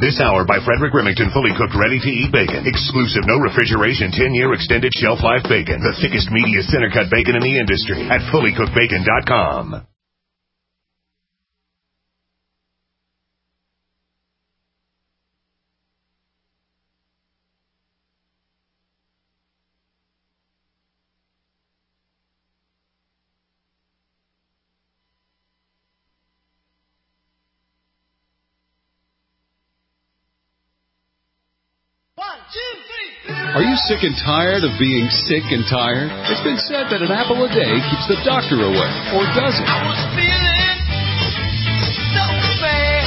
This hour by Frederick Remington, fully cooked, ready-to-eat bacon. Exclusive, no refrigeration, 10-year extended shelf life bacon. The thickest, meatiest center-cut bacon in the industry at fullycookedbacon.com. Are you sick and tired of being sick and tired? It's been said that an apple a day keeps the doctor away, or does it? I was feeling so bad.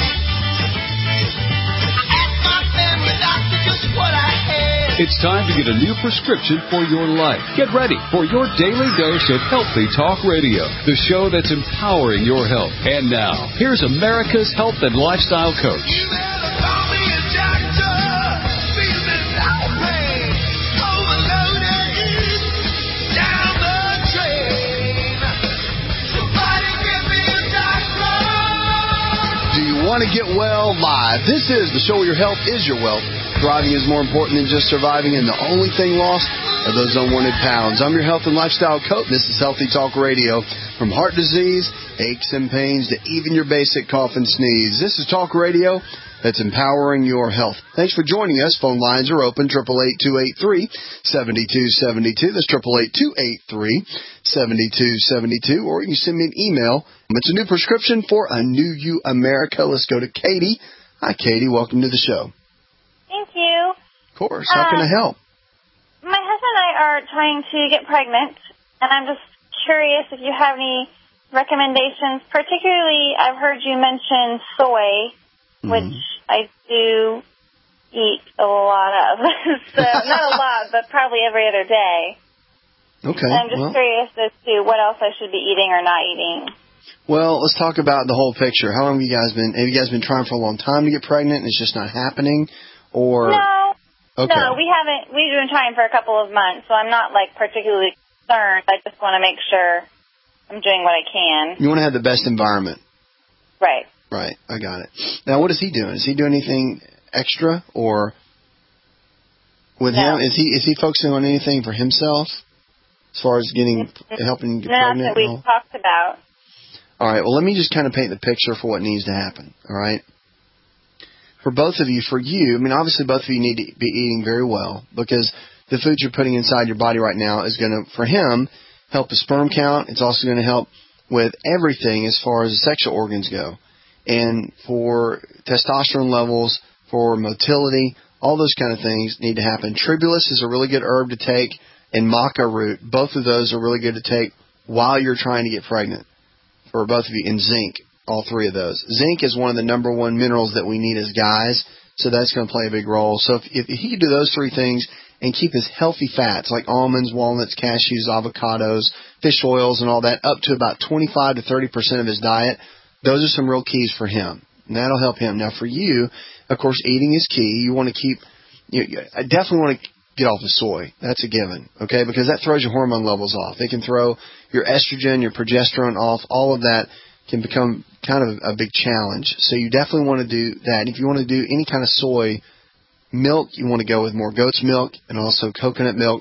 I asked my family doctor just what I had. It's time to get a new prescription for your life. Get ready for your daily dose of Healthy Talk Radio, the show that's empowering your health. And now, here's America's health and lifestyle coach. You better call me a doctor. Feeling no pain. Overloaded. Down the drain. Somebody give me a doctor. Do you want to get well live? This is the show where your health is your wealth. Thriving is more important than just surviving, and the only thing lost are those unwanted pounds. I'm your health and lifestyle coach. This is Healthy Talk Radio. From heart disease, aches and pains, to even your basic cough and sneeze. This is Talk Radio that's empowering your health. Thanks for joining us. Phone lines are open, 888-283-7272. That's 888-283-7272. Or you can send me an email. It's a new prescription for a new you, America. Let's go to Katie. Hi, Katie. Welcome to the show. Thank you. Of course. How can I help? My husband and I are trying to get pregnant, and I'm just curious if you have any recommendations. Particularly, I've heard you mention soy, which I do eat a lot of. So, not a lot, but probably every other day. Okay. And I'm just curious as to what else I should be eating or not eating. Well, let's talk about the whole picture. How long have you guys been trying for a long time to get pregnant and it's just not happening? Or No. Okay. No, we haven't. We've been trying for a couple of months, so I'm not, particularly concerned. I just want to make sure I'm doing what I can. You want to have the best environment. Right. Right. I got it. Now, what is he doing? Is he doing anything extra, or with him? Is he focusing on anything for himself as far as helping get pregnant? That we've talked about. All right. Well, let me just kind of paint the picture for what needs to happen. All right. For both of you, obviously both of you need to be eating very well, because the food you're putting inside your body right now is going to, for him, help the sperm count. It's also going to help with everything as far as the sexual organs go. And for testosterone levels, for motility, all those kind of things need to happen. Tribulus is a really good herb to take, and maca root. Both of those are really good to take while you're trying to get pregnant for both of you. And zinc. All three of those. Zinc is one of the number one minerals that we need as guys, so that's going to play a big role. So if he could do those three things and keep his healthy fats like almonds, walnuts, cashews, avocados, fish oils, and all that up to about 25 to 30% of his diet, those are some real keys for him. And that'll help him. Now for you, of course, eating is key. You want to keep, I definitely want to get off the soy. That's a given, okay? Because that throws your hormone levels off. It can throw your estrogen, your progesterone off. All of that can become kind of a big challenge. So you definitely want to do that. If you want to do any kind of soy milk, you want to go with more goat's milk and also coconut milk.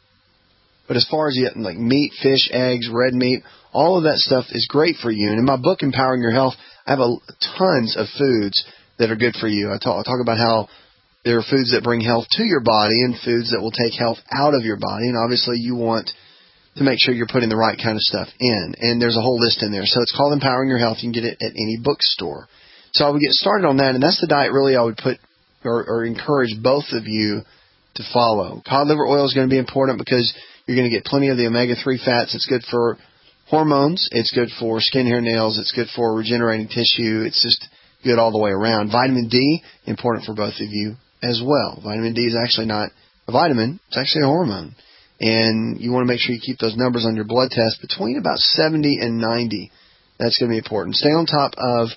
But as far as like meat, fish, eggs, red meat, all of that stuff is great for you. And in my book, Empowering Your Health, I have tons of foods that are good for you. I talk about how there are foods that bring health to your body and foods that will take health out of your body. And obviously you want to make sure you're putting the right kind of stuff in. And there's a whole list in there. So it's called Empowering Your Health. You can get it at any bookstore. So I would get started on that, and that's the diet really I would put or encourage both of you to follow. Cod liver oil is going to be important because you're going to get plenty of the omega-3 fats. It's good for hormones. It's good for skin, hair, nails. It's good for regenerating tissue. It's just good all the way around. Vitamin D, important for both of you as well. Vitamin D is actually not a vitamin. It's actually a hormone. And you want to make sure you keep those numbers on your blood test between about 70 and 90. That's going to be important. Stay on top of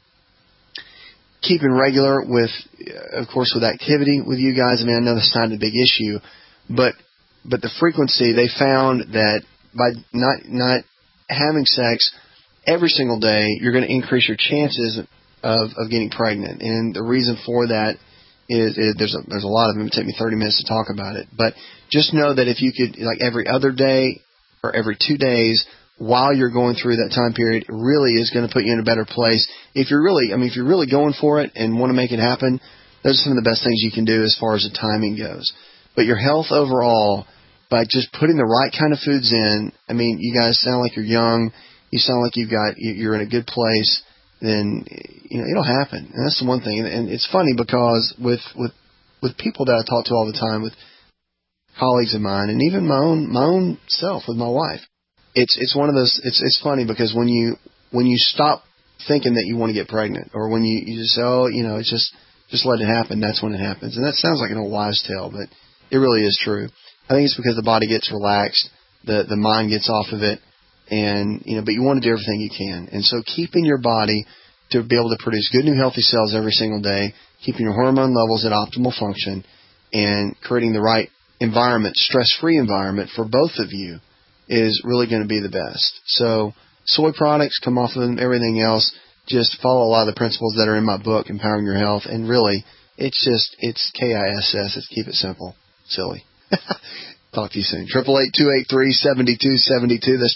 keeping regular with, of course, with activity with you guys. I mean, I know that's not a big issue, but the frequency, they found that by not having sex every single day, you're going to increase your chances of getting pregnant. And the reason for that is there's a lot of them. It would take me 30 minutes to talk about it. But just know that if you could, like every other day or every 2 days while you're going through that time period, it really is going to put you in a better place. If you're really going for it and want to make it happen, those are some of the best things you can do as far as the timing goes. But your health overall, by just putting the right kind of foods in, I mean, you guys sound like you're young. You sound like you're in a good place. Then it'll happen. And that's the one thing. And it's funny because with people that I talk to all the time, with colleagues of mine, and even my own self with my wife, it's one of those. It's funny because when you stop thinking that you want to get pregnant, or when you just say, it's just let it happen, that's when it happens. And that sounds like an old wives' tale, but it really is true. I think it's because the body gets relaxed, the mind gets off of it. And, but you want to do everything you can. And so keeping your body to be able to produce good new healthy cells every single day, keeping your hormone levels at optimal function, and creating the right environment, stress-free environment for both of you is really going to be the best. So soy products, come off of them, everything else, just follow a lot of the principles that are in my book, Empowering Your Health. And really, it's KISS. Let's keep it simple. Silly. Talk to you soon. 888-283-7272. That's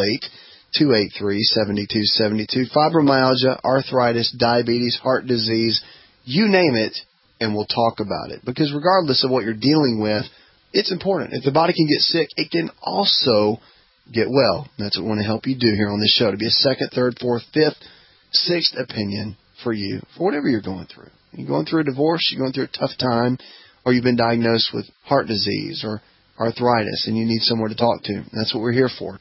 888-283-7272. Fibromyalgia, arthritis, diabetes, heart disease, you name it, and we'll talk about it. Because regardless of what you're dealing with, it's important. If the body can get sick, it can also get well. That's what we want to help you do here on this show, to be a second, third, fourth, fifth, sixth opinion for you, for whatever you're going through. You're going through a divorce, you're going through a tough time, or you've been diagnosed with heart disease or arthritis, and you need somewhere to talk to. That's what we're here for.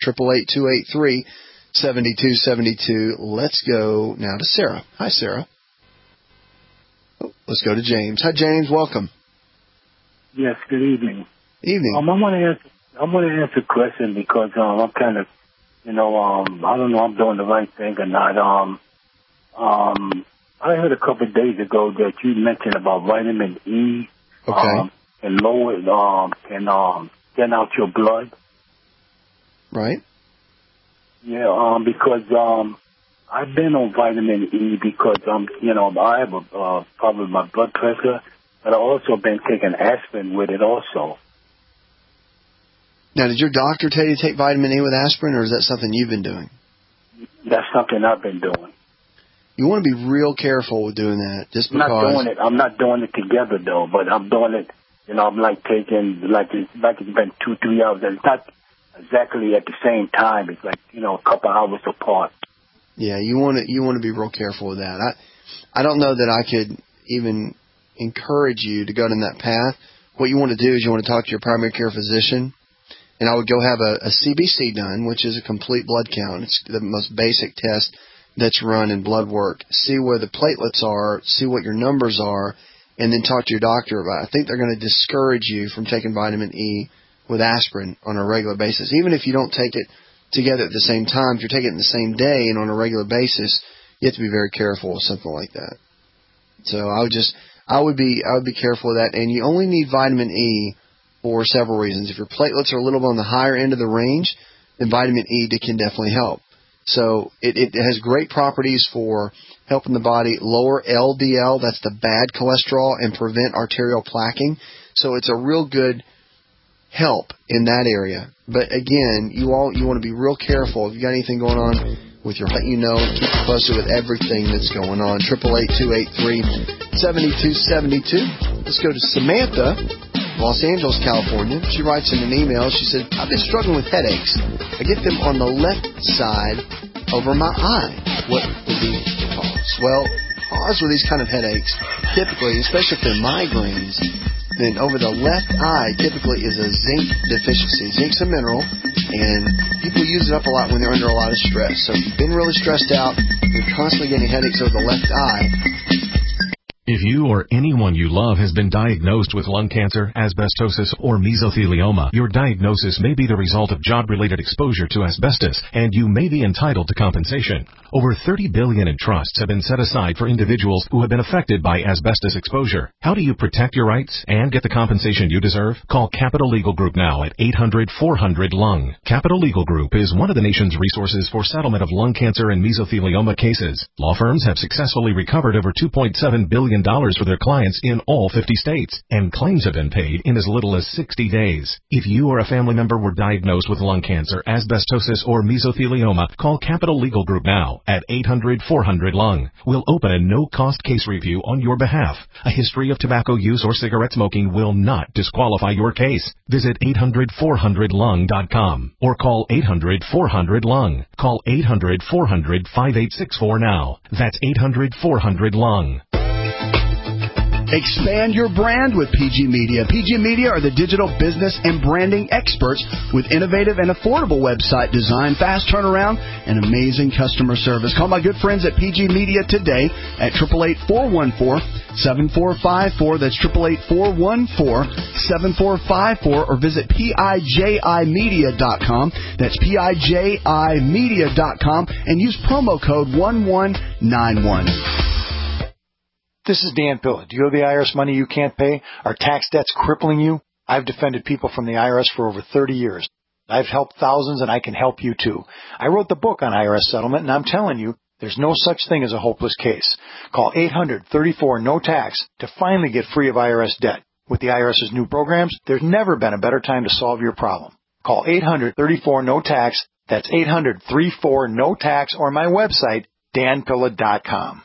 888-283-7272. Let's go now to Sarah. Hi, Sarah. Let's go to James. Hi, James. Welcome. Yes. Good evening. Evening. I want to ask a question because I'm kind of, I don't know, I'm doing the right thing or not. I heard a couple of days ago that you mentioned about vitamin E. Okay. And lower can thin out your blood. Right. Yeah. Because I've been on vitamin E because I have a problem with my blood pressure, but I've also been taking aspirin with it also. Now, did your doctor tell you to take vitamin E with aspirin, or is that something you've been doing? That's something I've been doing. You want to be real careful with doing that, just because. I'm not doing it together though, but I'm doing it. I'm like taking it's been 2-3 hours. It's not exactly at the same time. It's like a couple hours apart. Yeah, you want to be real careful with that. I don't know that I could even encourage you to go down that path. What you want to do is you want to talk to your primary care physician, and I would go have a CBC done, which is a complete blood count. It's the most basic test that's run in blood work. See where the platelets are, see what your numbers are, and then talk to your doctor about it. I think they're going to discourage you from taking vitamin E with aspirin on a regular basis. Even if you don't take it together at the same time, if you're taking it the same day and on a regular basis, you have to be very careful with something like that. So I would be careful of that. And you only need vitamin E for several reasons. If your platelets are a little bit on the higher end of the range, then vitamin E can definitely help. So it has great properties for helping the body lower LDL, that's the bad cholesterol, and prevent arterial plaquing. So it's a real good help in that area. But again, you want to be real careful. If you got anything going on with your, let you know, keep you posted with everything that's going on. 888-283-7272. Let's go to Samantha, Los Angeles, California. She writes in an email, she said, I've been struggling with headaches. I get them on the left side over my eye. What would be the cause? Well, cause with these kind of headaches, typically, especially if they're migraines, then over the left eye typically is a zinc deficiency. Zinc's a mineral, and people use it up a lot when they're under a lot of stress. So if you've been really stressed out, you're constantly getting headaches over the left eye, If you or anyone you love has been diagnosed with lung cancer, asbestosis, or mesothelioma, your diagnosis may be the result of job-related exposure to asbestos, and you may be entitled to compensation. Over $30 billion in trusts have been set aside for individuals who have been affected by asbestos exposure. How do you protect your rights and get the compensation you deserve? Call Capital Legal Group now at 800-400-LUNG. Capital Legal Group is one of the nation's resources for settlement of lung cancer and mesothelioma cases. Law firms have successfully recovered over $2.7 billion for their clients in all 50 states, and claims have been paid in as little as 60 days. If you or a family member were diagnosed with lung cancer, asbestosis, or mesothelioma, call Capital Legal Group now at 800-400-LUNG. We'll open a no-cost case review on your behalf. A history of tobacco use or cigarette smoking will not disqualify your case. Visit 800-400-LUNG.com or call 800-400-LUNG. Call 800-400-5864 now. That's 800-400-LUNG. Expand your brand with PG Media. PG Media are the digital business and branding experts with innovative and affordable website design, fast turnaround, and amazing customer service. Call my good friends at PG Media today at 888-414-7454. That's 888-414-7454, or visit PIJImedia.com. That's PIJImedia.com, and use promo code 1191. This is Dan Pilla. Do you owe the IRS money you can't pay? Are tax debts crippling you? I've defended people from the IRS for over 30 years. I've helped thousands, and I can help you too. I wrote the book on IRS settlement, and I'm telling you, there's no such thing as a hopeless case. Call 800-34-NO-TAX to finally get free of IRS debt. With the IRS's new programs, there's never been a better time to solve your problem. Call 800-34-NO-TAX. That's 800-34-NO-TAX, or my website, danpilla.com.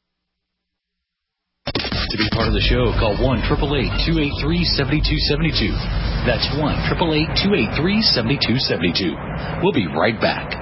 To be part of the show, call 1-888-283-7272. That's 1-888-283-7272. We'll be right back.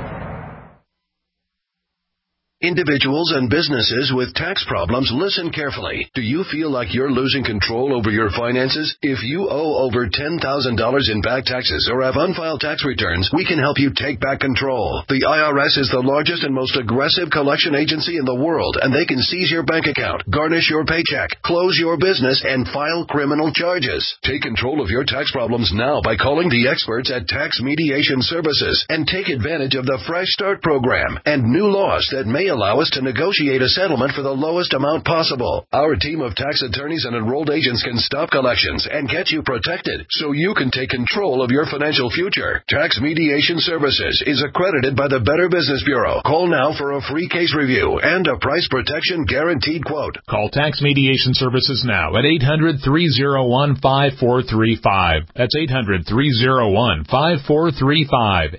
Individuals and businesses with tax problems, listen carefully. Do you feel like you're losing control over your finances? If you owe over $10,000 in back taxes or have unfiled tax returns, we can help you take back control. The IRS is the largest and most aggressive collection agency in the world, and they can seize your bank account, garnish your paycheck, close your business, and file criminal charges. Take control of your tax problems now by calling the experts at Tax Mediation Services and take advantage of the Fresh Start program and new laws that may allow us to negotiate a settlement for the lowest amount possible. Our team of tax attorneys and enrolled agents can stop collections and get you protected so you can take control of your financial future. Tax Mediation Services is accredited by the Better Business Bureau. Call now for a free case review and a price protection guaranteed quote. Call Tax Mediation Services now at 800-301-5435. That's 800-301-5435.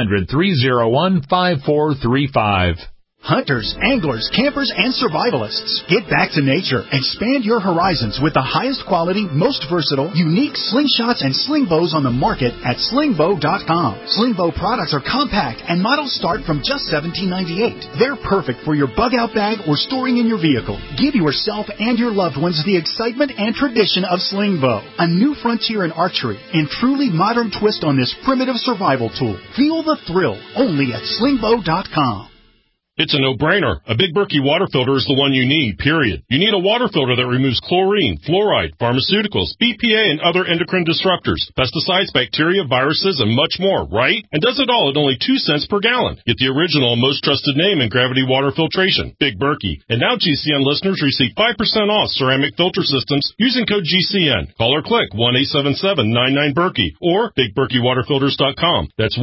800-301-5435. Hunters, anglers, campers, and survivalists. Get back to nature. Expand your horizons with the highest quality, most versatile, unique slingshots and sling bows on the market at slingbow.com. Slingbow products are compact and models start from just $17.98. They're perfect for your bug-out bag or storing in your vehicle. Give yourself and your loved ones the excitement and tradition of Slingbow, a new frontier in archery and truly modern twist on this primitive survival tool. Feel the thrill only at slingbow.com. It's a no-brainer. A Big Berkey water filter is the one you need, period. You need a water filter that removes chlorine, fluoride, pharmaceuticals, BPA, and other endocrine disruptors, pesticides, bacteria, viruses, and much more, right? And does it all at only 2 cents per gallon. Get the original and most trusted name in gravity water filtration, Big Berkey. And now GCN listeners receive 5% off ceramic filter systems using code GCN. Call or click 1-877-99-BERKEY or BigBerkeyWaterFilters.com. That's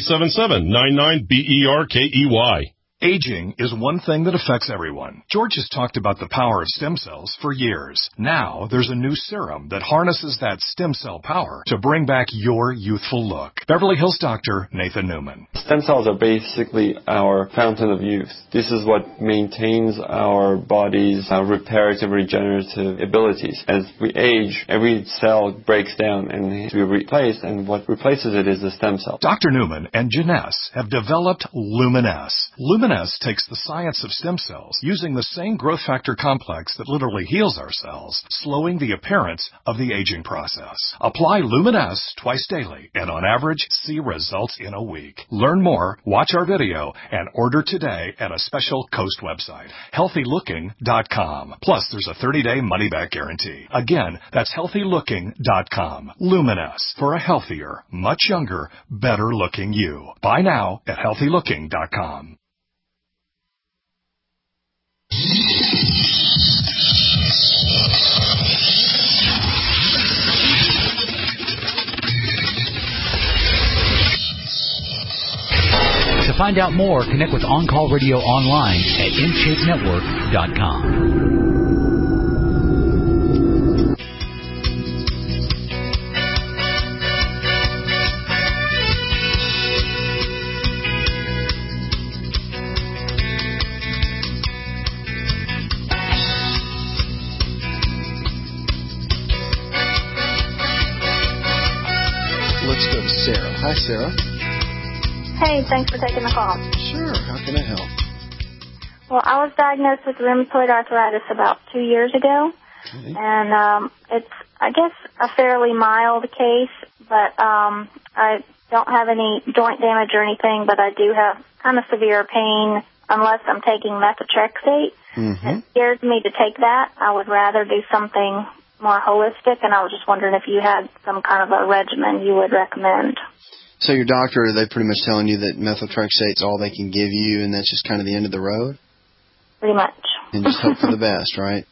1-877-99-BERKEY. Aging is one thing that affects everyone. George has talked about the power of stem cells for years. Now, there's a new serum that harnesses that stem cell power to bring back your youthful look. Beverly Hills doctor Nathan Newman. Stem cells are basically our fountain of youth. This is what maintains our body's reparative, regenerative abilities. As we age, every cell breaks down and needs to be replaced, and what replaces it is the stem cell. Dr. Newman and Janess have developed Luminesce. Luminesce Luminesce takes the science of stem cells using the same growth factor complex that literally heals our cells, slowing the appearance of the aging process. Apply Luminesce twice daily and on average see results in a week. Learn more, watch our video, and order today at a special Coast website, healthylooking.com. Plus, there's a 30-day money-back guarantee. Again, that's healthylooking.com. Luminesce, for a healthier, much younger, better-looking you. Buy now at healthylooking.com. To find out more, connect with On Call Radio online at InShapeNetwork.com. Let's go to Sarah. Hi, Sarah. Hey, thanks for taking the call. Sure. How can I help? Well, I was diagnosed with rheumatoid arthritis about 2 years ago, and it's, I guess, a fairly mild case, but I don't have any joint damage or anything, but I do have kind of severe pain unless I'm taking methotrexate. It scares me to take that. I would rather do something more holistic, and I was just wondering if you had some kind of a regimen you would recommend. So your doctor, are they pretty much telling you that methotrexate's all they can give you, and that's just kind of the end of the road? Pretty much. And just hope for the best, right?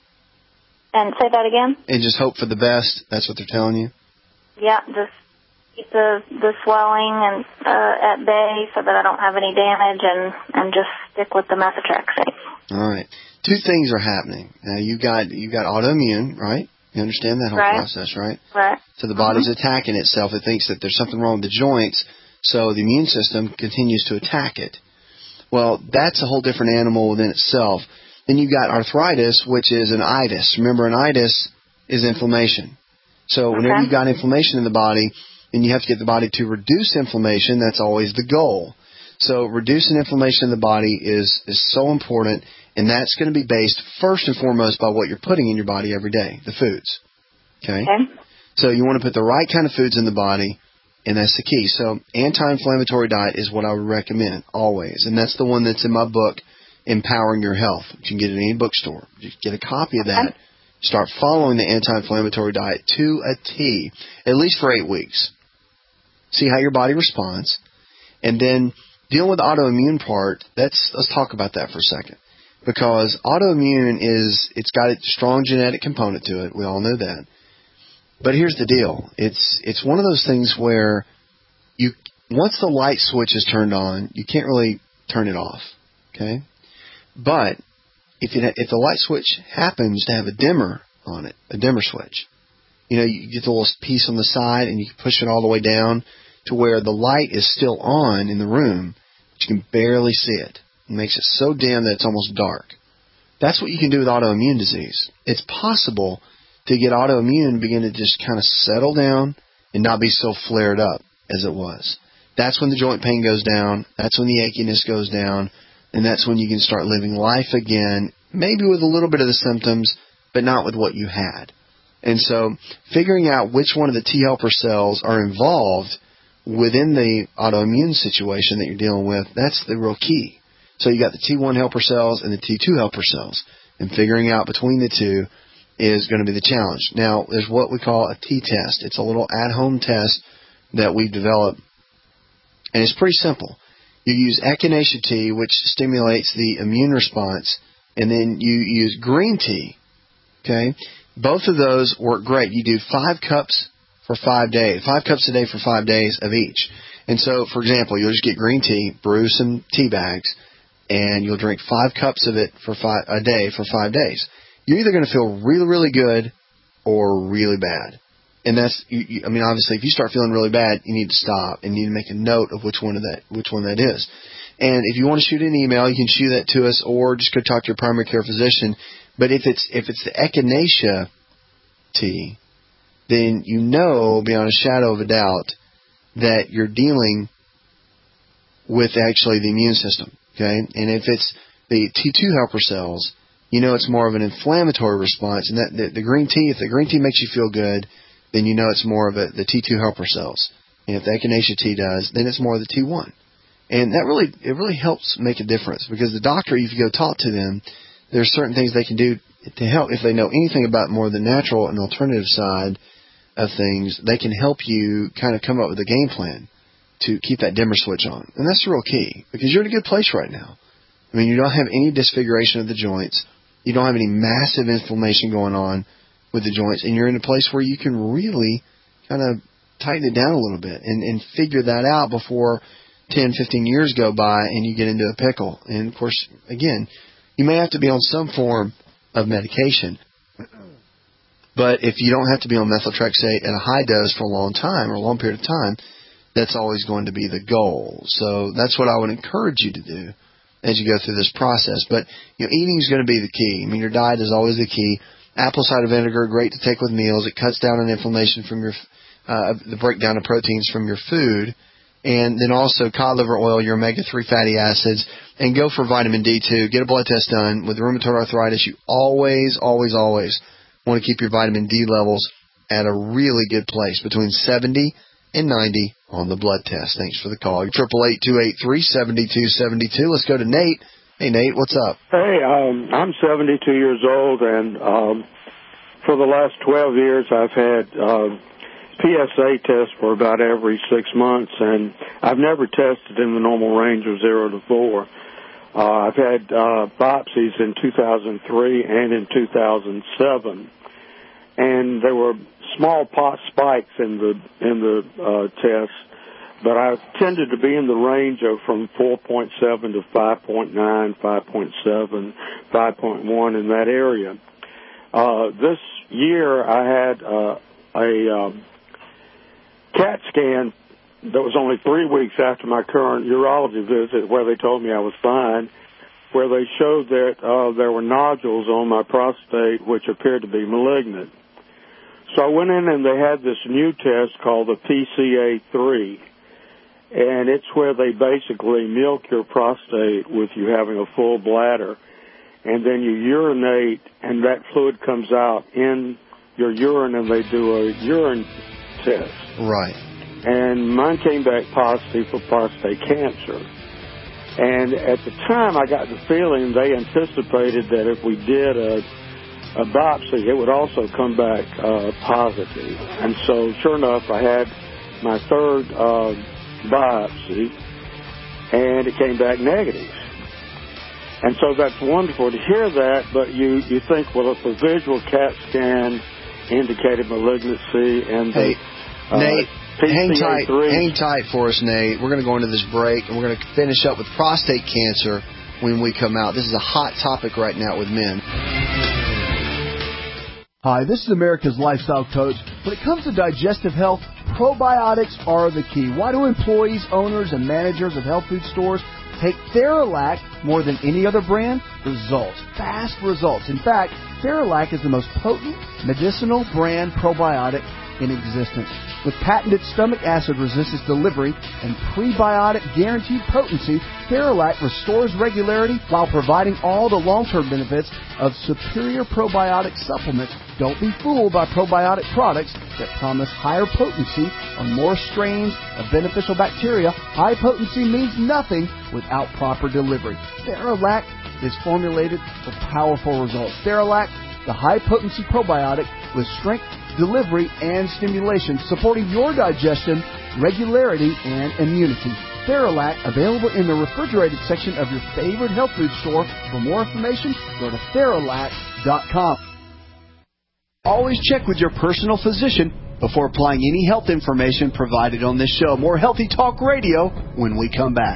And say that again? And just hope for the best. That's what they're telling you? Yeah, just keep the swelling and at bay so that I don't have any damage, and just stick with the methotrexate. All right. Two things are happening. Now, you got autoimmune, right? You understand that whole process, right? Right. So the body's attacking itself. It thinks that there's something wrong with the joints, so the immune system continues to attack it. Well, that's a whole different animal within itself. Then you've got arthritis, which is an itis. Remember, an itis is inflammation. So whenever you've got inflammation in the body, then you have to get the body to reduce inflammation. That's always the goal. So reducing inflammation in the body is so important, and that's going to be based first and foremost by what you're putting in your body every day, the foods. Okay? So you want to put the right kind of foods in the body, and that's the key. So anti-inflammatory diet is what I would recommend always, and that's the one that's in my book, Empowering Your Health. You can get it in any bookstore. You get a copy of that. Start following the anti-inflammatory diet to a T, at least for 8 weeks. See how your body responds, and then dealing with the autoimmune part, let's talk about that for a second. Because autoimmune it's got a strong genetic component to it. We all know that. But here's the deal. It's one of those things where once the light switch is turned on, you can't really turn it off. Okay? But if the light switch happens to have a dimmer on it, a dimmer switch, you get the little piece on the side and you can push it all the way down to where the light is still on in the room, but you can barely see it. It makes it so dim that it's almost dark. That's what you can do with autoimmune disease. It's possible to get autoimmune and begin to just kind of settle down and not be so flared up as it was. That's when the joint pain goes down. That's when the achiness goes down. And that's when you can start living life again, maybe with a little bit of the symptoms, but not with what you had. And so figuring out which one of the T helper cells are involved within the autoimmune situation that you're dealing with, that's the real key. So you got the T1 helper cells and the T2 helper cells. And figuring out between the two is going to be the challenge. Now, there's what we call a T-test. It's a little at-home test that we've developed. And it's pretty simple. You use echinacea tea, which stimulates the immune response, and then you use green tea. Okay? Both of those work great. You do 5 cups for 5 days, 5 cups a day for 5 days of each. And so, for example, you'll just get green tea, brew some tea bags, and you'll drink 5 cups of it a day for 5 days. You're either going to feel really, really good or really bad. And that's, obviously, if you start feeling really bad, you need to stop and you need to make a note of which one that is. And if you want to shoot an email, you can shoot that to us, or just go talk to your primary care physician. But if it's the echinacea tea, then you know beyond a shadow of a doubt that you're dealing with actually the immune system. okay? And if it's the T2 helper cells, you know it's more of an inflammatory response. And that the green tea, if the green tea makes you feel good, then you know it's more of the T2 helper cells. And if the echinacea tea does, then it's more of the T1. And that really helps make a difference, because the doctor, if you go talk to them, there's certain things they can do to help. If they know anything about more the natural and alternative side of things, they can help you kind of come up with a game plan to keep that dimmer switch on. And that's the real key, because you're in a good place right now. I mean, you don't have any disfiguration of the joints. You don't have any massive inflammation going on with the joints, and you're in a place where you can really kind of tighten it down a little bit and figure that out before 10, 15 years go by and you get into a pickle. And, of course, again, you may have to be on some form of medication. But if you don't have to be on methotrexate at a high dose for a long time or a long period of time, that's always going to be the goal. So that's what I would encourage you to do as you go through this process. But eating is going to be the key. I mean, your diet is always the key. Apple cider vinegar, great to take with meals. It cuts down on inflammation from your the breakdown of proteins from your food. And then also cod liver oil, your omega-3 fatty acids, and go for vitamin D2. Get a blood test done. With rheumatoid arthritis, you always, always, always want to keep your vitamin D levels at a really good place, between 70 and 90 on the blood test. Thanks for the call. 888-283-7272. Let's go to Nate. Hey, Nate, what's up? Hey, I'm 72 years old, and for the last 12 years I've had PSA tests for about every 6 months, and I've never tested in the normal range of 0 to 4. I've had biopsies in 2003 and in 2007, and there were small pot spikes in the tests, but I tended to be in the range of from 4.7 to 5.9, 5.7, 5.1 in that area. This year I had a CAT scan that was only 3 weeks after my current urology visit, where they told me I was fine, where they showed that there were nodules on my prostate which appeared to be malignant. So I went in and they had this new test called the PCA3, and it's where they basically milk your prostate with you having a full bladder, and then you urinate and that fluid comes out in your urine, and they do a urine test. Right. And mine came back positive for prostate cancer. And at the time, I got the feeling they anticipated that if we did a biopsy, it would also come back positive. And so, sure enough, I had my third biopsy, and it came back negative. And so that's wonderful to hear that, but you think, well, if the visual CAT scan indicated malignancy and the Nate, PCA3. hang tight for us, Nate. We're going to go into this break, and we're going to finish up with prostate cancer when we come out. This is a hot topic right now with men. Hi, this is America's Lifestyle Coach. When it comes to digestive health, probiotics are the key. Why do employees, owners, and managers of health food stores take Theralac more than any other brand? Results. Fast results. In fact, Theralac is the most potent medicinal brand probiotic in existence. With patented stomach acid resistance delivery and prebiotic guaranteed potency, Theralac restores regularity while providing all the long-term benefits of superior probiotic supplements. Don't be fooled by probiotic products that promise higher potency on more strains of beneficial bacteria. High potency means nothing without proper delivery. Theralac is formulated for powerful results. Theralac, the high-potency probiotic with strength, delivery, and stimulation, supporting your digestion, regularity, and immunity. Theralac, available in the refrigerated section of your favorite health food store. For more information, go to Theralac.com. Always check with your personal physician before applying any health information provided on this show. More Healthy Talk Radio when we come back.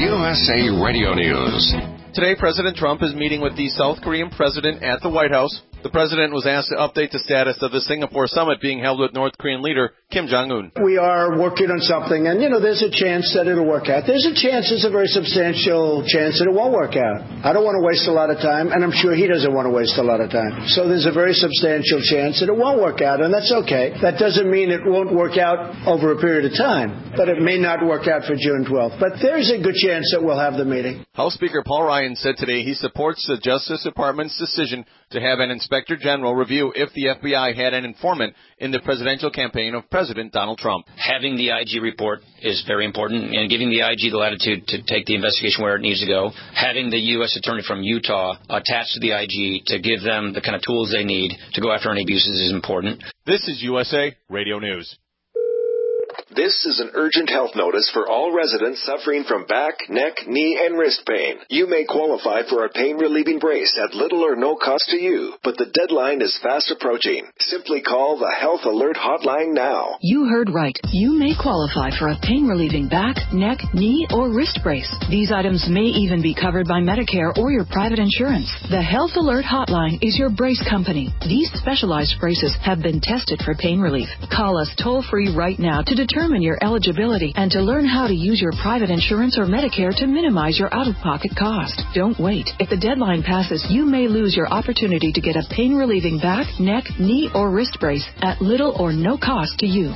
USA Radio News. Today, President Trump is meeting with the South Korean president at the White House. The president was asked to update the status of the Singapore summit being held with North Korean leader Kim Jong-un. We are working on something, and, there's a chance that it'll work out. There's a very substantial chance that it won't work out. I don't want to waste a lot of time, and I'm sure he doesn't want to waste a lot of time. So there's a very substantial chance that it won't work out, and that's okay. That doesn't mean it won't work out over a period of time, but it may not work out for June 12th. But there's a good chance that we'll have the meeting. House Speaker Paul Ryan said today he supports the Justice Department's decision to have an Inspector General review if the FBI had an informant in the presidential campaign of President Donald Trump. Having the IG report is very important, and giving the IG the latitude to take the investigation where it needs to go. Having the U.S. Attorney from Utah attached to the IG to give them the kind of tools they need to go after any abuses is important. This is USA Radio News. This is an urgent health notice for all residents suffering from back, neck, knee, and wrist pain. You may qualify for a pain-relieving brace at little or no cost to you, but the deadline is fast approaching. Simply call the Health Alert Hotline now. You heard right. You may qualify for a pain-relieving back, neck, knee, or wrist brace. These items may even be covered by Medicare or your private insurance. The Health Alert Hotline is your brace company. These specialized braces have been tested for pain relief. Call us toll-free right now to determine your eligibility and to learn how to use your private insurance or Medicare to minimize your out-of-pocket cost. Don't wait. If the deadline passes, you may lose your opportunity to get a pain-relieving back, neck, knee, or wrist brace at little or no cost to you.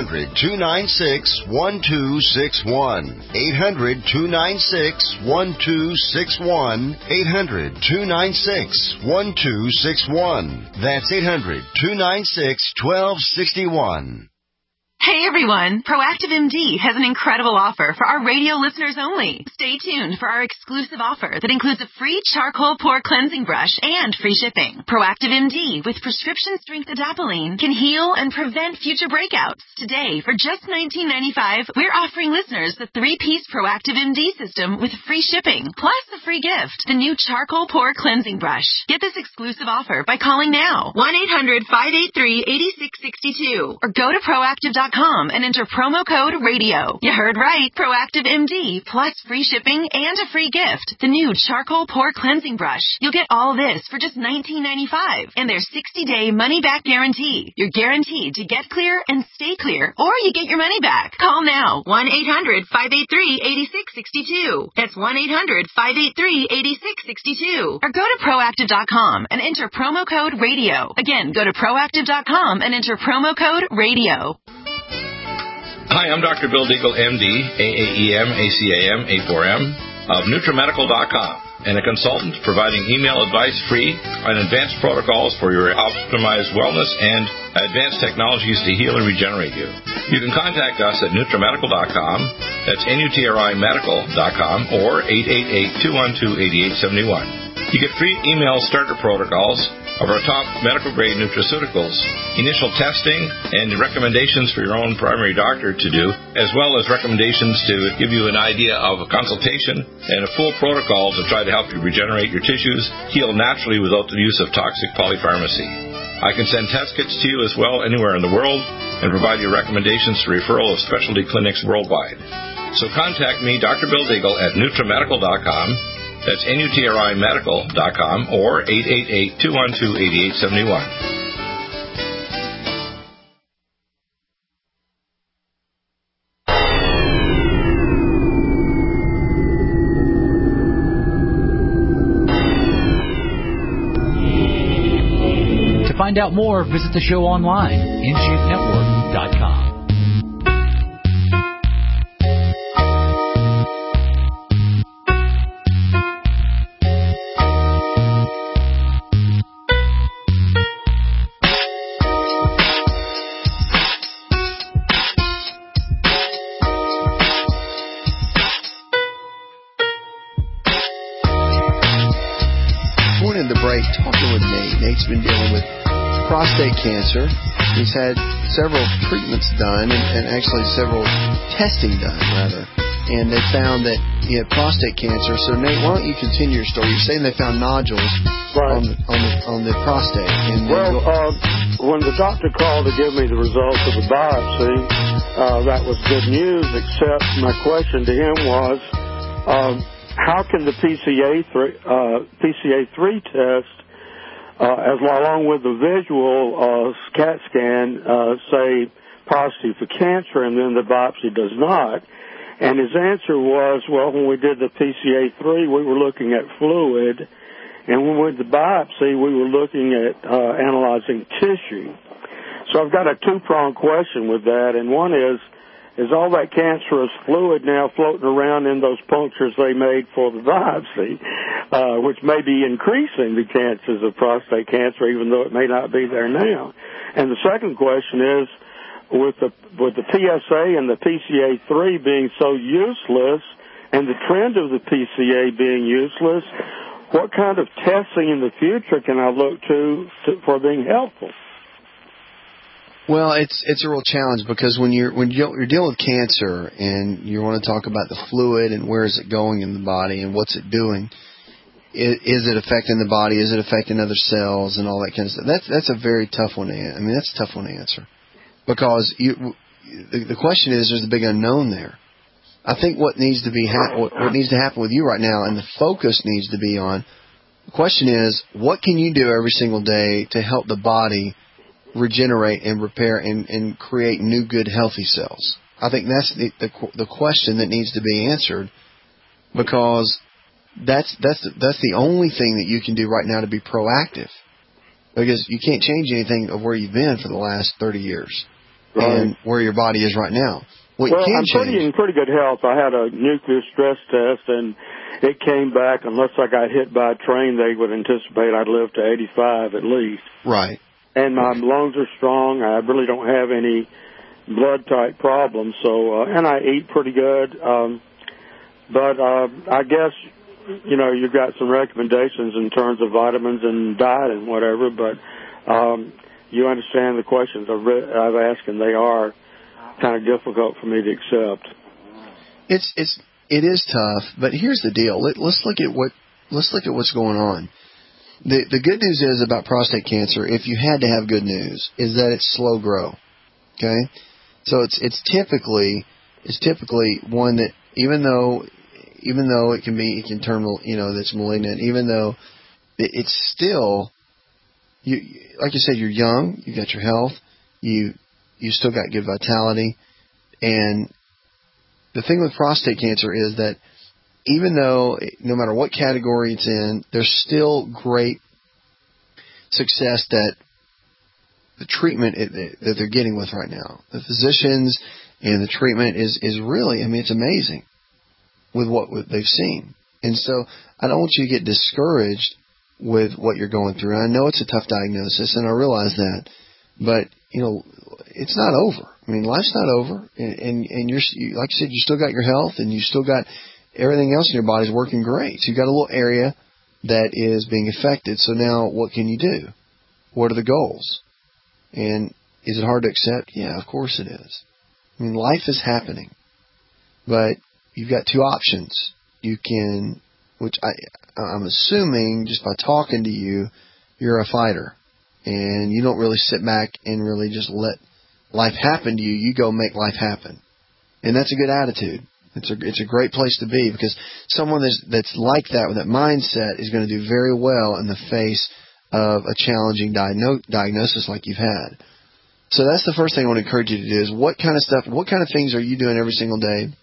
800-296-1261. 800-296-1261. 800-296-1261. That's 800-296-1261. Hey everyone, Proactive MD has an incredible offer for our radio listeners only. Stay tuned for our exclusive offer that includes a free charcoal pore cleansing brush and free shipping. Proactive MD with prescription strength adapalene can heal and prevent future breakouts. Today, for just $19.95, we're offering listeners the 3-piece Proactive MD system with free shipping, plus a free gift, the new charcoal pore cleansing brush. Get this exclusive offer by calling now, 1-800-583-8662, or go to Proactive.com and enter promo code RADIO. You heard right. Proactive MD plus free shipping and a free gift. The new charcoal pore cleansing brush. You'll get all this for just $19.95 and their 60-day money-back guarantee. You're guaranteed to get clear and stay clear, or you get your money back. Call now. 1-800-583-8662. That's 1-800-583-8662. Or go to Proactive.com and enter promo code RADIO. Again, go to Proactive.com and enter promo code RADIO. Hi, I'm Dr. Bill Deagle, MD, AAEM, ACAM, A4M, of NutriMedical.com, and a consultant providing email advice free on advanced protocols for your optimized wellness and advanced technologies to heal and regenerate you. You can contact us at NutriMedical.com, that's NutriMedical.com, or 888-212-8871. You get free email starter protocols of our top medical-grade nutraceuticals, initial testing, and recommendations for your own primary doctor to do, as well as recommendations to give you an idea of a consultation and a full protocol to try to help you regenerate your tissues, heal naturally without the use of toxic polypharmacy. I can send test kits to you as well anywhere in the world and provide you recommendations for referral of specialty clinics worldwide. So contact me, Dr. Bill Deagle, at NutriMedical.com. That's NutriMedical.com or 888-212-8871. To find out more, visit the show online, InShapeNetwork.com. Nate's been dealing with prostate cancer. He's had several treatments done and actually several testing done, rather. And they found that he had prostate cancer. So, Nate, why don't you continue your story? You're saying they found nodules on the prostate. And when the doctor called to give me the results of the biopsy, that was good news, except my question to him was, how can the PCA3 test along with the visual CAT scan, say positive for cancer, and then the biopsy does not. And his answer was, well, when we did the PCA3, we were looking at fluid, and when we did the biopsy, we were looking at analyzing tissue. So I've got a two-pronged question with that, and one is all that cancerous fluid now floating around in those punctures they made for the biopsy, which may be increasing the chances of prostate cancer, even though it may not be there now? And the second question is, with the PSA and the PCA3 being so useless and the trend of the PCA being useless, what kind of testing in the future can I look to for being helpful? Well, it's a real challenge, because when you're dealing with cancer and you want to talk about the fluid and where is it going in the body and what's it doing, is it affecting the body? Is it affecting other cells and all that kind of stuff? That's a very tough one to answer. I mean, that's a tough one to answer, because the question is, there's a big unknown there. I think what needs to happen with you right now, and the focus needs to be on, the question is, what can you do every single day to help the body regenerate and repair and create new, good, healthy cells? I think that's the question that needs to be answered, because that's the only thing that you can do right now to be proactive, because you can't change anything of where you've been for the last 30 years and where your body is right now. I'm in pretty good health. I had a nuclear stress test, and it came back, unless I got hit by a train, they would anticipate I'd live to 85 at least. Right. And my lungs are strong. I really don't have any blood type problems. So, and I eat pretty good. But I guess, you've got some recommendations in terms of vitamins and diet and whatever. But you understand the questions I've asked, and they are kind of difficult for me to accept. It is tough. But here's the deal. Let's look at what's going on. The good news is about prostate cancer, if you had to have good news, is that it's slow grow. Okay? So it's typically one that even though it can turn, that's malignant, even though it's still, like you said, you're young, you got your health, you still got good vitality. And the thing with prostate cancer is that even though, no matter what category it's in, there's still great success that the treatment that they're getting with right now. The physicians and the treatment is really, it's amazing with what they've seen. And so I don't want you to get discouraged with what you're going through. I know it's a tough diagnosis, and I realize that. But, it's not over. Life's not over. And you're, like you said, you still got your health, and you still got everything else in your body's working great. So you've got a little area that is being affected. So now what can you do? What are the goals? And is it hard to accept? Yeah, of course it is. Life is happening. But you've got two options. You can, which I'm assuming just by talking to you, you're a fighter. And you don't really sit back and really just let life happen to you. You go make life happen. And that's a good attitude. It's a great place to be, because someone that's like that, with that mindset, is going to do very well in the face of a challenging diagnosis like you've had. So that's the first thing I want to encourage you to do, is what kind of things are you doing every single day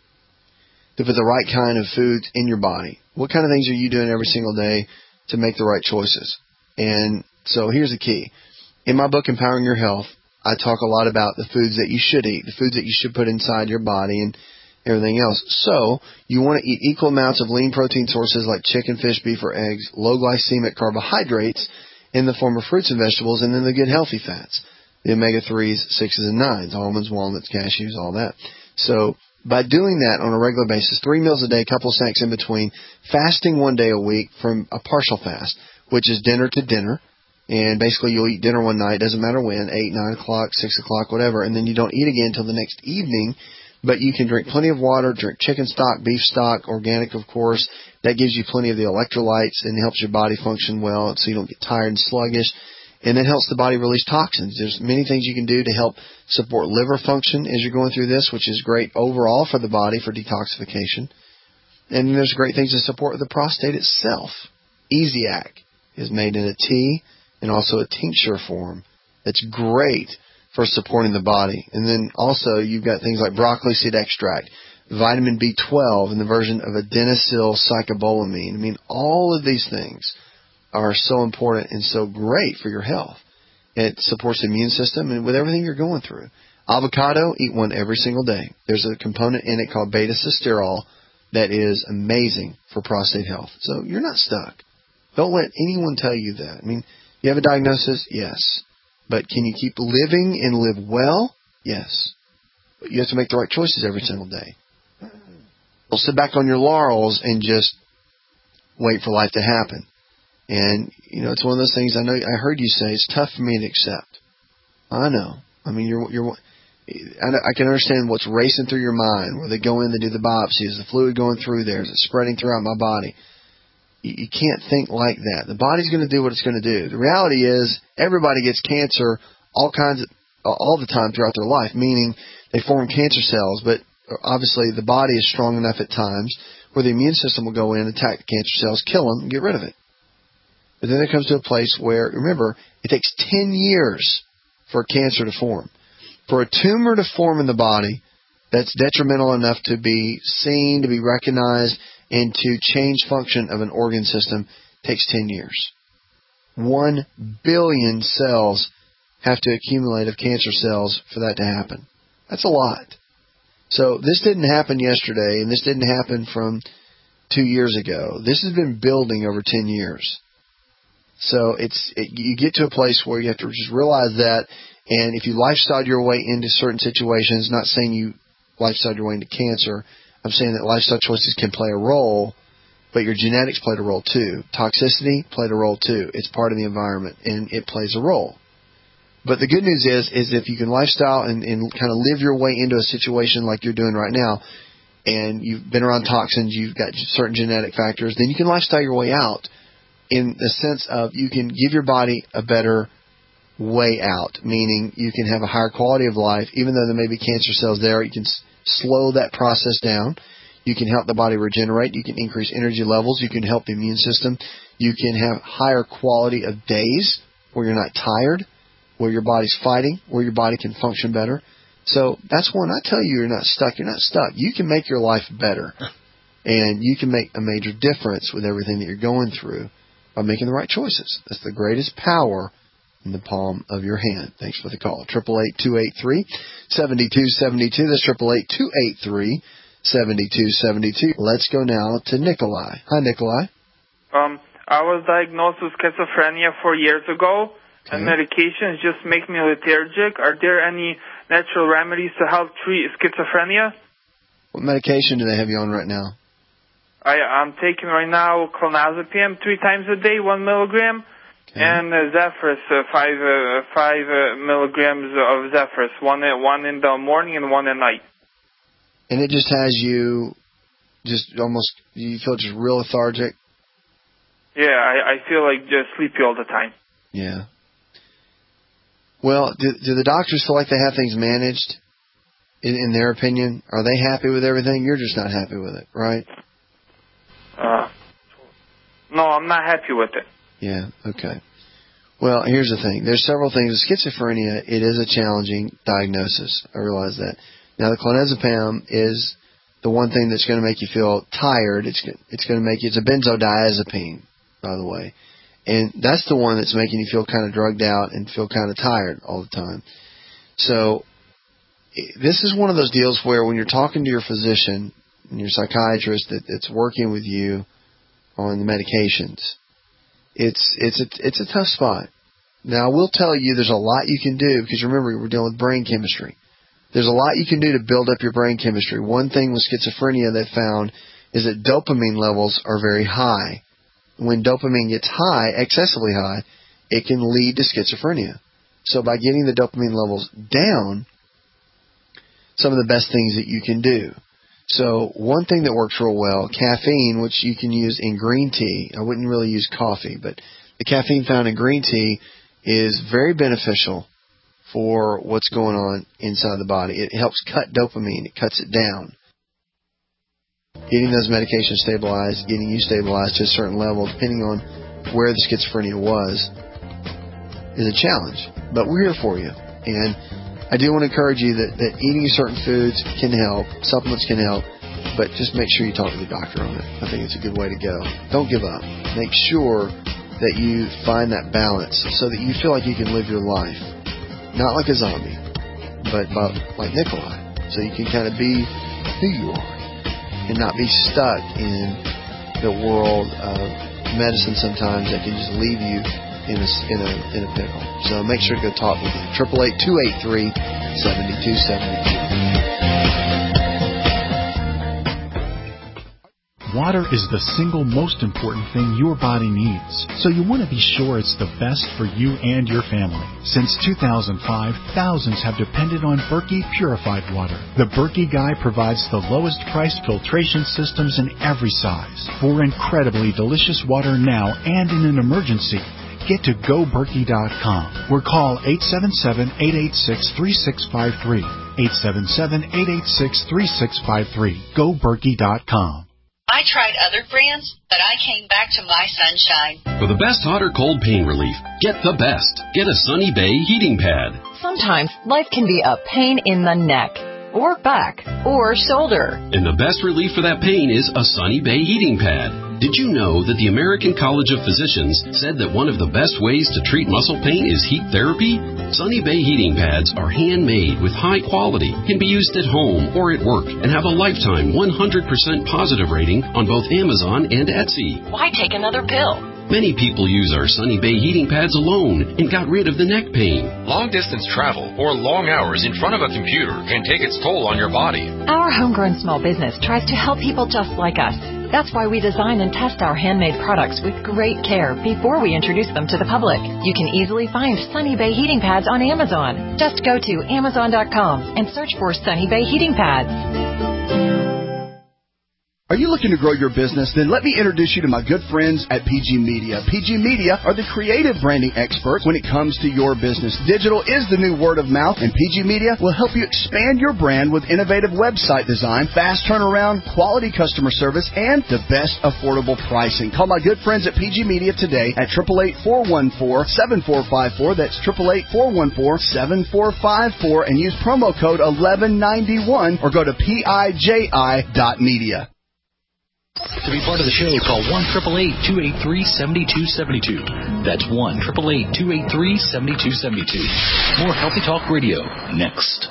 to put the right kind of foods in your body? What kind of things are you doing every single day to make the right choices? And so here's the key. In my book, Empowering Your Health, I talk a lot about the foods that you should eat, the foods that you should put inside your body, and everything else. So you want to eat equal amounts of lean protein sources like chicken, fish, beef, or eggs, low glycemic carbohydrates in the form of fruits and vegetables, and then the good healthy fats, the omega-3s, 6s, and 9s, almonds, walnuts, cashews, all that. So by doing that on a regular basis, 3 meals a day, a couple of snacks in between, fasting 1 day a week from a partial fast, which is dinner to dinner, and basically you'll eat dinner one night, doesn't matter when, 8, 9 o'clock, 6 o'clock, whatever, and then you don't eat again until the next evening. But you can drink plenty of water, drink chicken stock, beef stock, organic, of course. That gives you plenty of the electrolytes and helps your body function well so you don't get tired and sluggish. And it helps the body release toxins. There's many things you can do to help support liver function as you're going through this, which is great overall for the body for detoxification. And there's great things to support the prostate itself. Easiac. is made in a tea and also a tincture form. That's great for supporting the body. And then also you've got things like broccoli seed extract, vitamin B12, and the version of adenylyl cyclobolamine. I mean, all of these things are so important and so great for your health. It supports the immune system and with everything you're going through. Avocado, eat one every single day. There's a component in it called beta-sitosterol that is amazing for prostate health. So you're not stuck. Don't let anyone tell you that. I mean, you have a diagnosis? Yes. But can you keep living and live well? Yes. But you have to make the right choices every single day. Don't sit back on your laurels and just wait for life to happen. And, you know, it's one of those things I heard you say, it's tough for me to accept. I know. I mean, I can understand what's racing through your mind, where they go in, they do the biopsy. Is the fluid going through there? Is it spreading throughout my body? You can't think like that. The body's going to do what it's going to do. The reality is everybody gets cancer all the time throughout their life, meaning they form cancer cells, but obviously the body is strong enough at times where the immune system will go in, attack the cancer cells, kill them, and get rid of it. But then it comes to a place where, remember, it takes 10 years for cancer to form. For a tumor to form in the body that's detrimental enough to be seen, to be recognized, and to change function of an organ system takes 10 years. 1 billion cells have to accumulate of cancer cells for that to happen. That's a lot. So this didn't happen yesterday, and this didn't happen from 2 years ago. This has been building over 10 years. So you get to a place where you have to just realize that, and if you lifestyle your way into certain situations, not saying you lifestyle your way into cancer, I'm saying that lifestyle choices can play a role, but your genetics played a role too. Toxicity played a role too. It's part of the environment, and it plays a role. But the good news is if you can lifestyle and kind of live your way into a situation like you're doing right now, and you've been around toxins, you've got certain genetic factors, then you can lifestyle your way out in the sense of you can give your body a better way out, meaning you can have a higher quality of life. Even though there may be cancer cells there, you can slow that process down. You can help the body regenerate. You can increase energy levels. You can help the immune system. You can have higher quality of days where you're not tired, where your body's fighting, where your body can function better. So that's when I tell you you're not stuck. You're not stuck. You can make your life better, and you can make a major difference with everything that you're going through by making the right choices. That's the greatest power in the palm of your hand. Thanks for the call. 888-283-7272. That's 888-283-7272. Let's go now to Nikolai. Hi, Nikolai. I was diagnosed with schizophrenia 4 years ago, and medications just make me lethargic. Are there any natural remedies to help treat schizophrenia? What medication do they have you on right now? I'm taking right now clonazepam 3 times a day, 1 milligram, and Zephyrus, 5 milligrams of Zephyrus, one in the morning and one at night. And it just has you you feel just real lethargic? Yeah, I feel like just sleepy all the time. Yeah. Well, do the doctors feel like they have things managed, in their opinion? Are they happy with everything? You're just not happy with it, right? No, I'm not happy with it. Yeah, okay. Well, here's the thing. There's several things. Schizophrenia, it is a challenging diagnosis. I realize that. Now, the clonazepam is the one thing that's going to make you feel tired. It's going to make you, it's a benzodiazepine, by the way. And that's the one that's making you feel kind of drugged out and feel kind of tired all the time. So this is one of those deals where when you're talking to your physician and your psychiatrist that's working with you on the medications, it's a tough spot. Now, I will tell you there's a lot you can do, because remember, we're dealing with brain chemistry. There's a lot you can do to build up your brain chemistry. One thing with schizophrenia they found is that dopamine levels are very high. When dopamine gets high, excessively high, it can lead to schizophrenia. So by getting the dopamine levels down, some of the best things that you can do. So one thing that works real well, caffeine, which you can use in green tea. I wouldn't really use coffee, but the caffeine found in green tea is very beneficial for what's going on inside the body. It helps cut dopamine. It cuts it down. Getting those medications stabilized, getting you stabilized to a certain level, depending on where the schizophrenia was is a challenge. But we're here for you. And I do want to encourage you that eating certain foods can help, supplements can help, but just make sure you talk to the doctor on it. I think it's a good way to go. Don't give up. Make sure that you find that balance so that you feel like you can live your life. Not like a zombie, but like Nikolai. So you can kind of be who you are and not be stuck in the world of medicine sometimes that can just leave you in a pickle. So make sure to go talk with them. 888-283-7272. Water is the single most important thing your body needs, so you want to be sure it's the best for you and your family. Since 2005, thousands have depended on Berkey purified water. The Berkey Guy provides the lowest priced filtration systems in every size. For incredibly delicious water now and in an emergency, get to GoBerkey.com or call 877-886-3653. 877-886-3653. GoBerkey.com. I tried other brands, but I came back to My Sunshine. For the best hot or cold pain relief, get the best. Get a Sunny Bay heating pad. Sometimes life can be a pain in the neck, or back, or shoulder. And the best relief for that pain is a Sunny Bay heating pad. Did you know that the American College of Physicians said that one of the best ways to treat muscle pain is heat therapy? Sunny Bay heating pads are handmade with high quality, can be used at home or at work, and have a lifetime 100% positive rating on both Amazon and Etsy. Why take another pill? Many people use our Sunny Bay heating pads alone and got rid of the neck pain. Long-distance travel or long hours in front of a computer can take its toll on your body. Our homegrown small business tries to help people just like us. That's why we design and test our handmade products with great care before we introduce them to the public. You can easily find Sunny Bay heating pads on Amazon. Just go to Amazon.com and search for Sunny Bay heating pads. Are you looking to grow your business? Then let me introduce you to my good friends at PG Media. PG Media are the creative branding experts when it comes to your business. Digital is the new word of mouth, and PG Media will help you expand your brand with innovative website design, fast turnaround, quality customer service, and the best affordable pricing. Call my good friends at PG Media today at 888-414-7454. That's 888-414-7454, and use promo code 1191 or go to PIJI.media. To be part of the show, call 1-888-283-7272. That's 1-888-283-7272. More Healthy Talk Radio next.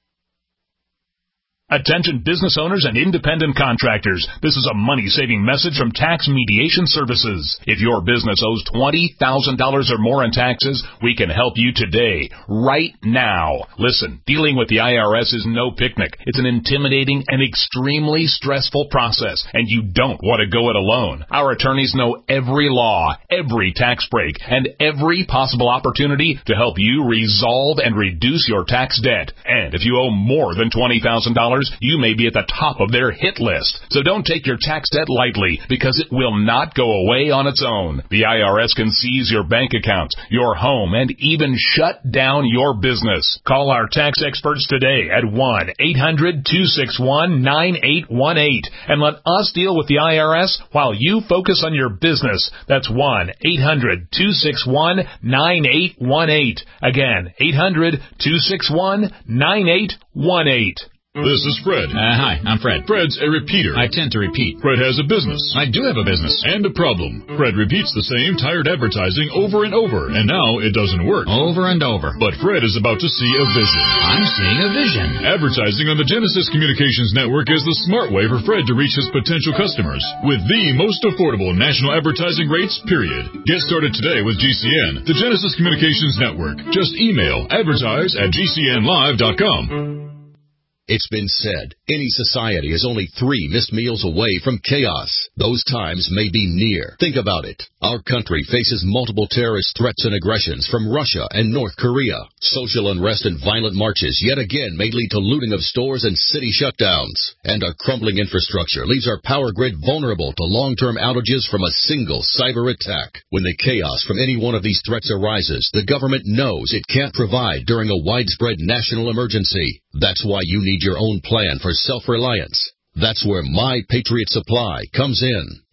Attention business owners and independent contractors. This is a money-saving message from Tax Mediation Services. If your business owes $20,000 or more in taxes, we can help you today, right now. Listen, dealing with the IRS is no picnic. It's an intimidating and extremely stressful process, and you don't want to go it alone. Our attorneys know every law, every tax break, and every possible opportunity to help you resolve and reduce your tax debt. And if you owe more than $20,000, you may be at the top of their hit list. So don't take your tax debt lightly, because it will not go away on its own. The IRS can seize your bank accounts, your home, and even shut down your business. Call our tax experts today at 1-800-261-9818 and let us deal with the IRS while you focus on your business. That's 1-800-261-9818. Again, 800-261-9818. This is Fred. Hi, I'm Fred. Fred's a repeater. I tend to repeat. Fred has a business. I do have a business. And a problem. Fred repeats the same tired advertising over and over, and now it doesn't work. Over and over. But Fred is about to see a vision. I'm seeing a vision. Advertising on the Genesis Communications Network is the smart way for Fred to reach his potential customers with the most affordable national advertising rates, period. Get started today with GCN, the Genesis Communications Network. Just email advertise@gcnlive.com. It's been said, any society is only 3 missed meals away from chaos. Those times may be near. Think about it. Our country faces multiple terrorist threats and aggressions from Russia and North Korea. Social unrest and violent marches yet again may lead to looting of stores and city shutdowns. And our crumbling infrastructure leaves our power grid vulnerable to long-term outages from a single cyber attack. When the chaos from any one of these threats arises, the government knows it can't provide during a widespread national emergency. That's why you need your own plan for self-reliance. That's where My Patriot Supply comes in.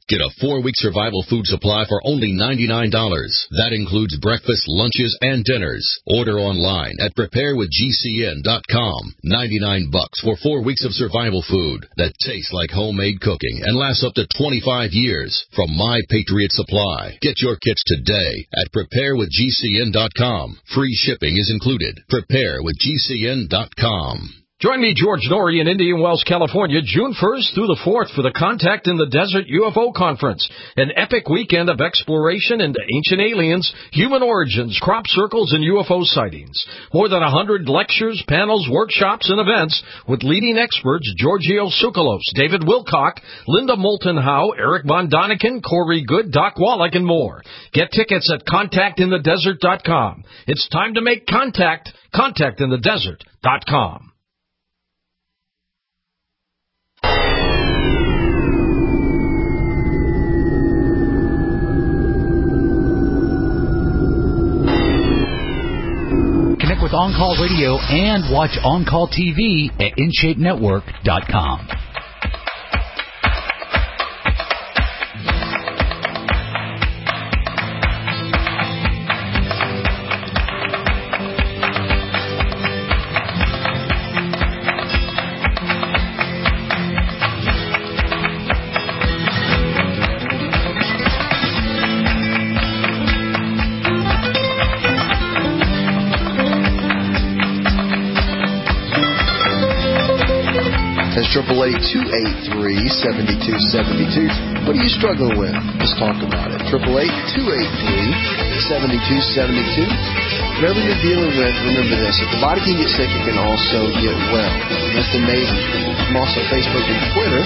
Get a 4-week survival food supply for only $99. That includes breakfast, lunches, and dinners. Order online at preparewithgcn.com. $99 for 4 weeks of survival food that tastes like homemade cooking and lasts up to 25 years from My Patriot Supply. Get your kits today at preparewithgcn.com. Free shipping is included. preparewithgcn.com. Join me, George Norrie, in Indian Wells, California, June 1st through the 4th for the Contact in the Desert UFO Conference, an epic weekend of exploration into ancient aliens, human origins, crop circles, and UFO sightings. More than 100 lectures, panels, workshops, and events with leading experts Giorgio Tsoukalos, David Wilcock, Linda Moulton Howe, Eric Von Daniken, Corey Good, Doc Wallach, and more. Get tickets at contactinthedesert.com. It's time to make contact. contactinthedesert.com. Connect with On Call Radio and watch On Call TV at InShapeNetwork.com. That's 888-283-7272. What are you struggling with? Let's talk about it. 888-283-7272. Whatever you're dealing with, remember this. If the body can get sick, it can also get well. That's amazing. I'm also Facebook and Twitter.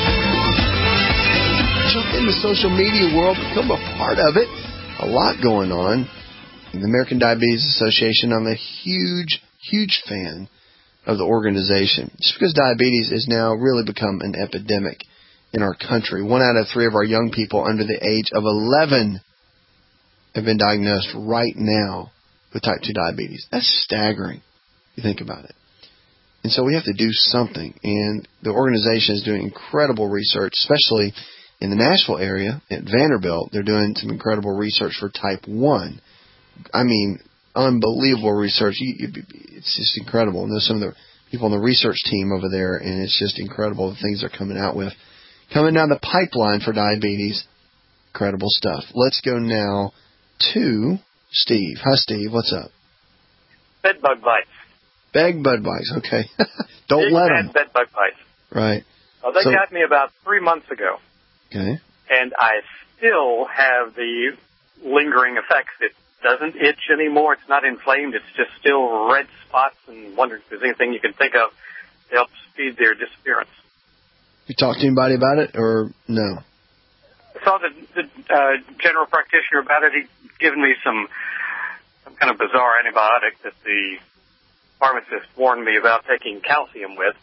Jump in the social media world. Become a part of it. A lot going on. In the American Diabetes Association, I'm a huge, huge fan of the organization. Just because diabetes has now really become an epidemic in our country. 1 out of 3 of our young people under the age of 11 have been diagnosed right now with type 2 diabetes. That's staggering, if you think about it. And so we have to do something. And the organization is doing incredible research, especially in the Nashville area at Vanderbilt. They're doing some incredible research for type 1. I mean, unbelievable research. It's just incredible. I know some of the people on the research team over there, and it's just incredible the things they're coming out with. Coming down the pipeline for diabetes. Incredible stuff. Let's go now to Steve. Hi, Steve. What's up? Bedbug bites. Bedbug bites. Okay. Don't let them. Bedbug bites. Right. They got me about 3 months ago. Okay. And I still have the lingering effects. It doesn't itch anymore. It's not inflamed. It's just still red spots, and wondering if there's anything you can think of to help speed their disappearance. You talked to anybody about it, or no? I saw the general practitioner about it. He'd given me some kind of bizarre antibiotic that the pharmacist warned me about taking calcium with.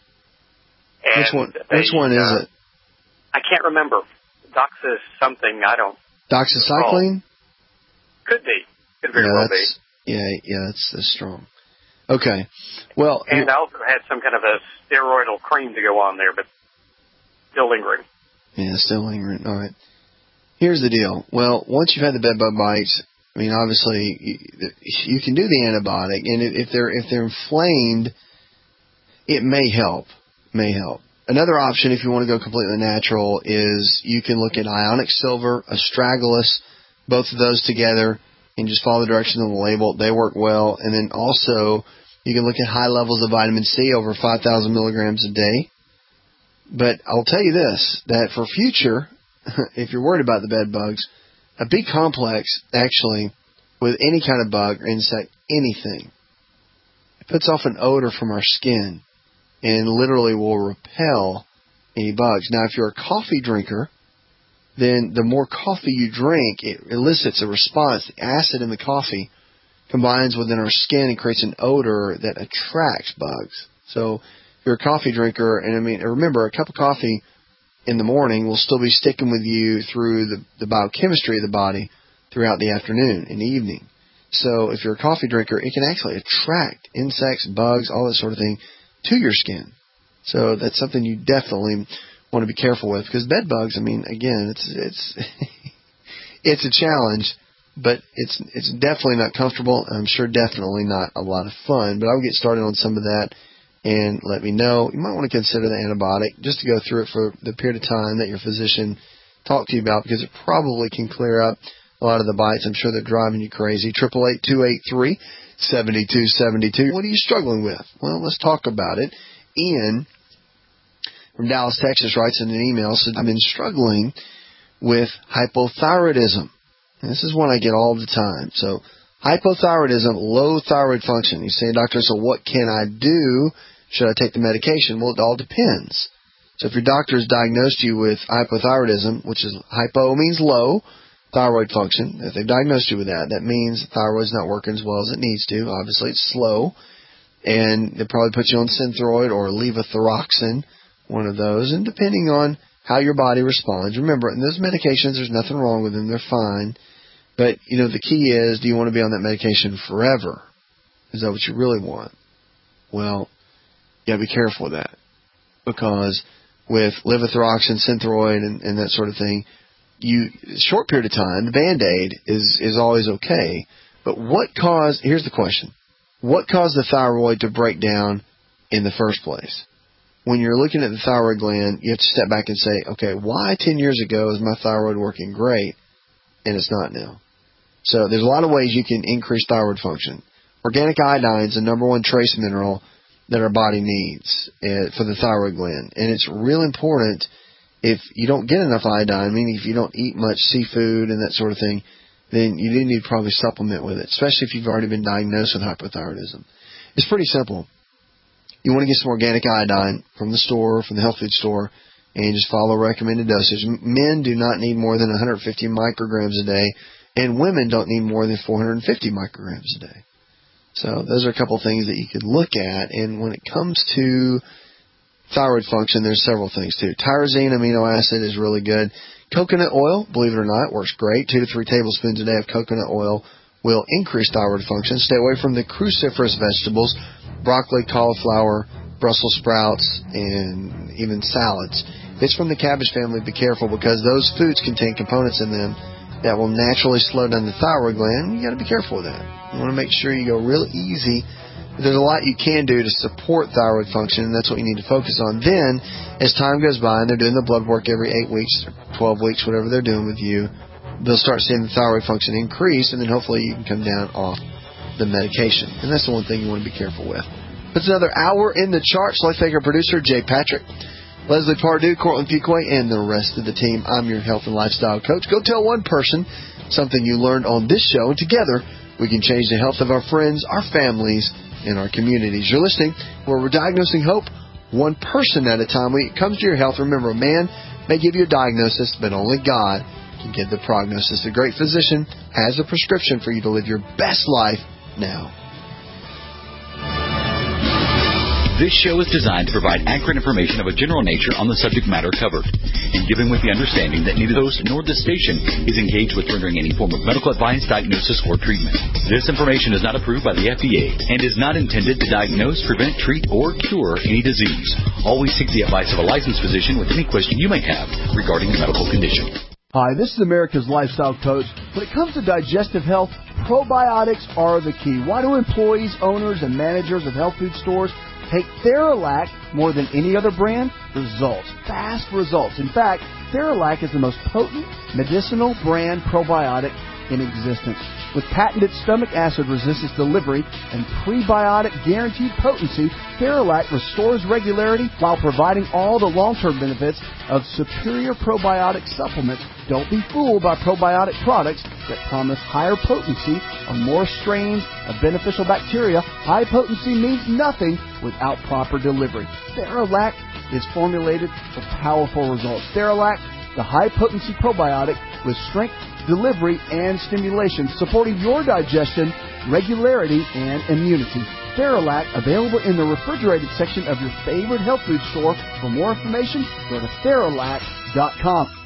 And Which one is it? I can't remember. Doxis something. I don't. Doxycycline? Could be. Could very well be. Yeah, that's strong. Okay. Well, and I also had some kind of a steroidal cream to go on there, but still lingering. Yeah, still lingering. All right. Here's the deal. Well, once you've had the bedbug bites, I mean, obviously, you can do the antibiotic, and if they're inflamed, it may help. Another option, if you want to go completely natural, is you can look at ionic silver, astragalus, both of those together, and just follow the directions on the label. They work well. And then also, you can look at high levels of vitamin C, over 5,000 milligrams a day. But I'll tell you this, that for future, if you're worried about the bed bugs, a B complex, actually, with any kind of bug or insect, anything, it puts off an odor from our skin and literally will repel any bugs. Now, if you're a coffee drinker, then the more coffee you drink, it elicits a response. The acid in the coffee combines within our skin and creates an odor that attracts bugs. So if you're a coffee drinker, and remember, a cup of coffee in the morning will still be sticking with you through the biochemistry of the body throughout the afternoon and evening. So if you're a coffee drinker, it can actually attract insects, bugs, all that sort of thing to your skin. So that's something you definitely want to be careful with, because bed bugs, I mean, again, it's it's a challenge, but it's definitely not comfortable. I'm sure definitely not a lot of fun, but I'll get started on some of that and let me know. You might want to consider the antibiotic just to go through it for the period of time that your physician talked to you about, because it probably can clear up a lot of the bites. I'm sure they're driving you crazy. 888-283-7272. What are you struggling with? Well, let's talk about it. Ian from Dallas, Texas writes in an email, said, I've been struggling with hypothyroidism. And this is one I get all the time. So hypothyroidism, low thyroid function. You say, doctor, so what can I do? Should I take the medication? Well, it all depends. So if your doctor has diagnosed you with hypothyroidism, which is hypo means low thyroid function, if they've diagnosed you with that, that means the thyroid's not working as well as it needs to. Obviously, it's slow. And they probably put you on Synthroid or levothyroxine, one of those. And depending on how your body responds, remember, in those medications, there's nothing wrong with them. They're fine. But, the key is, do you want to be on that medication forever? Is that what you really want? Well, you got to be careful with that. Because with levothyroxine, Synthroid, and that sort of thing, short period of time, the Band-Aid is always okay. But here's the question. What caused the thyroid to break down in the first place? When you're looking at the thyroid gland, you have to step back and say, okay, why 10 years ago is my thyroid working great and it's not now? So there's a lot of ways you can increase thyroid function. Organic iodine is the number one trace mineral that our body needs for the thyroid gland. And it's real important if you don't get enough iodine, meaning if you don't eat much seafood and that sort of thing, then you do need to probably supplement with it, especially if you've already been diagnosed with hypothyroidism. It's pretty simple. You want to get some organic iodine from the store, from the health food store, and just follow recommended dosage. Men do not need more than 150 micrograms a day, and women don't need more than 450 micrograms a day. So those are a couple of things that you could look at. And when it comes to thyroid function, there's several things too. Tyrosine amino acid is really good. Coconut oil, believe it or not, works great. 2 to 3 tablespoons a day of coconut oil will increase thyroid function. Stay away from the cruciferous vegetables, broccoli, cauliflower, Brussels sprouts, and even salads. If it's from the cabbage family, be careful, because those foods contain components in them that will naturally slow down the thyroid gland. You got to be careful with that. You want to make sure you go real easy. There's a lot you can do to support thyroid function, and that's what you need to focus on. Then, as time goes by, and they're doing the blood work every 8 weeks, or 12 weeks, whatever they're doing with you, they'll start seeing the thyroid function increase, and then hopefully you can come down off the medication. And that's the one thing you want to be careful with. It's another hour in the charts. Let's thank our producer, Jay Patrick, Leslie Pardue, Cortland Fuquay, and the rest of the team. I'm your health and lifestyle coach. Go tell one person something you learned on this show, and together we can change the health of our friends, our families, and our communities. You're listening where we're diagnosing hope one person at a time. When it comes to your health, remember, a man may give you a diagnosis, but only God can give the prognosis. The great physician has a prescription for you to live your best life now. This show is designed to provide accurate information of a general nature on the subject matter covered, and given with the understanding that neither the host nor the station is engaged with rendering any form of medical advice, diagnosis, or treatment. This information is not approved by the FDA and is not intended to diagnose, prevent, treat, or cure any disease. Always seek the advice of a licensed physician with any question you may have regarding a medical condition. Hi, this is America's Lifestyle Coach. When it comes to digestive health, probiotics are the key. Why do employees, owners, and managers of health food stores take Theralac more than any other brand? Results. Fast results. In fact, Theralac is the most potent medicinal brand probiotic in existence. With patented stomach acid resistance delivery and prebiotic guaranteed potency, Theralac restores regularity while providing all the long-term benefits of superior probiotic supplements. Don't be fooled by probiotic products that promise higher potency on more strains of beneficial bacteria. High potency means nothing without proper delivery. Theralac is formulated for powerful results. Theralac, the high-potency probiotic with strength, delivery, and stimulation, supporting your digestion, regularity, and immunity. Theralac, available in the refrigerated section of your favorite health food store. For more information, go to Theralac.com.